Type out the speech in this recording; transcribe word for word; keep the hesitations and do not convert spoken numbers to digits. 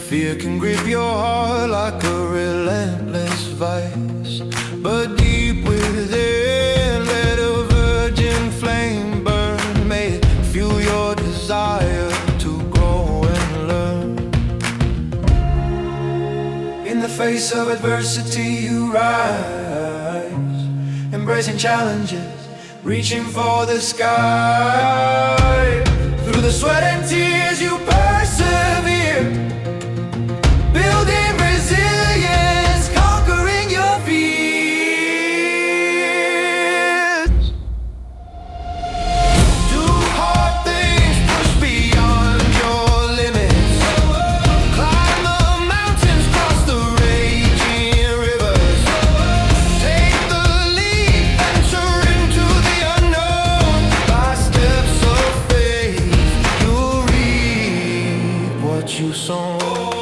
Fear can grip your heart like a relentless vice, but deep within, let a virgin flame burn. May it fuel your desire to grow and learn. In the face of adversity you rise, embracing challenges, reaching for the sky. Through the sweat and tears you persevere, building resilience, conquering your fears. Do hard things, push beyond your limits. Climb the mountains, cross the raging rivers. Take the leap, enter into the unknown. By steps of faith, you'll reap what you sow.